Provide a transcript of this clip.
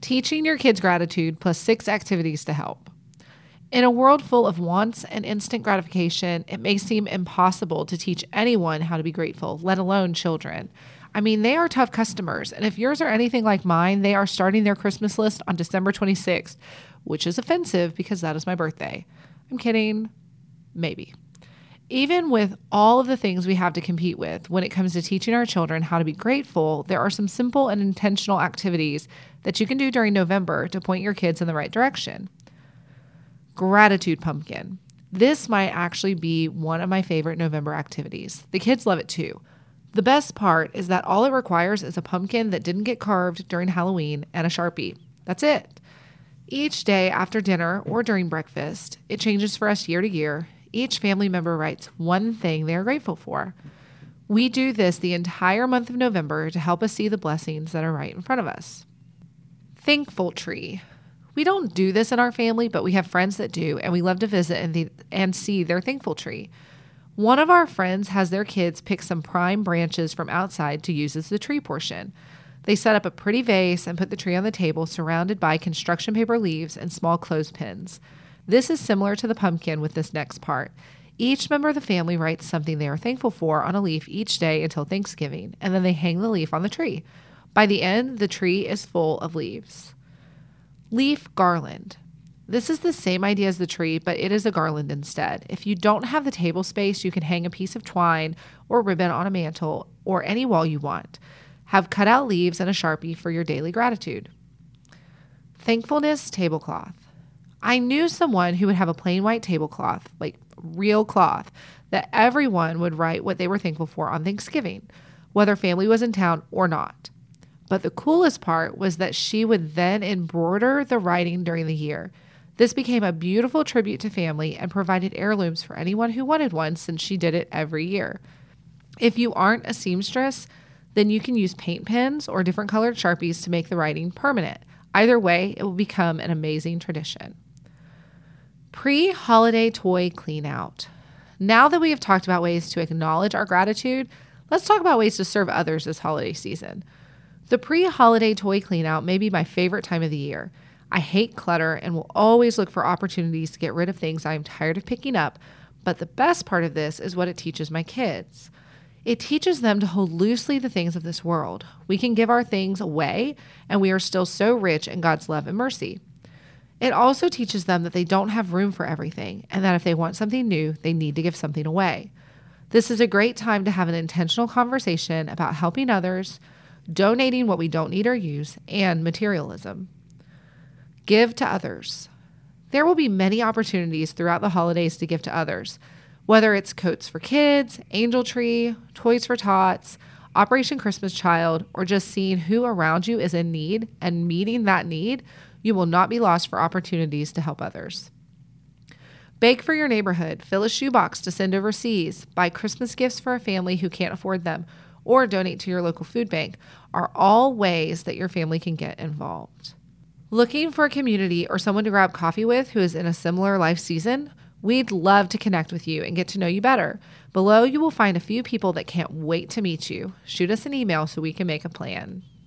Teaching your kids gratitude plus 6 activities to help. In a world full of wants and instant gratification, it may seem impossible to teach anyone how to be grateful, let alone children. I mean, they are tough customers, and if yours are anything like mine, they are starting their Christmas list on December 26th, which is offensive because that is my birthday. I'm kidding. Maybe. Even with all of the things we have to compete with when it comes to teaching our children how to be grateful, there are some simple and intentional activities that you can do during November to point your kids in the right direction. Gratitude pumpkin. This might actually be one of my favorite November activities. The kids love it too. The best part is that all it requires is a pumpkin that didn't get carved during Halloween and a Sharpie. That's it. Each day after dinner or during breakfast, it changes for us year to year. Each family member writes one thing they are grateful for. We do this the entire month of November to help us see the blessings that are right in front of us. Thankful tree. We don't do this in our family, but we have friends that do, and we love to visit and see their thankful tree. One of our friends has their kids pick some prime branches from outside to use as the tree portion. They set up a pretty vase and put the tree on the table surrounded by construction paper leaves and small clothespins. This is similar to the pumpkin with this next part. Each member of the family writes something they are thankful for on a leaf each day until Thanksgiving, and then they hang the leaf on the tree. By the end, the tree is full of leaves. Leaf garland. This is the same idea as the tree, but it is a garland instead. If you don't have the table space, you can hang a piece of twine or ribbon on a mantle or any wall you want. Have cut out leaves and a Sharpie for your daily gratitude. Thankfulness tablecloth. I knew someone who would have a plain white tablecloth, like real cloth, that everyone would write what they were thankful for on Thanksgiving, whether family was in town or not. But the coolest part was that she would then embroider the writing during the year. This became a beautiful tribute to family and provided heirlooms for anyone who wanted one since she did it every year. If you aren't a seamstress, then you can use paint pens or different colored Sharpies to make the writing permanent. Either way, it will become an amazing tradition. Pre-holiday toy clean out. Now that we have talked about ways to acknowledge our gratitude, let's talk about ways to serve others this holiday season. The pre-holiday toy clean out may be my favorite time of the year. I hate clutter and will always look for opportunities to get rid of things I am tired of picking up, but the best part of this is what it teaches my kids. It teaches them to hold loosely the things of this world. We can give our things away, and we are still so rich in God's love and mercy. It also teaches them that they don't have room for everything, and that if they want something new, they need to give something away. This is a great time to have an intentional conversation about helping others, donating what we don't need or use, and materialism. Give to others. There will be many opportunities throughout the holidays to give to others, whether it's coats for kids, Angel Tree, Toys for Tots, Operation Christmas Child, or just seeing who around you is in need and meeting that need. You will not be lost for opportunities to help others. Bake for your neighborhood, fill a shoebox to send overseas, buy Christmas gifts for a family who can't afford them, or donate to your local food bank are all ways that your family can get involved. Looking for a community or someone to grab coffee with who is in a similar life season? We'd love to connect with you and get to know you better. Below, you will find a few people that can't wait to meet you. Shoot us an email so we can make a plan.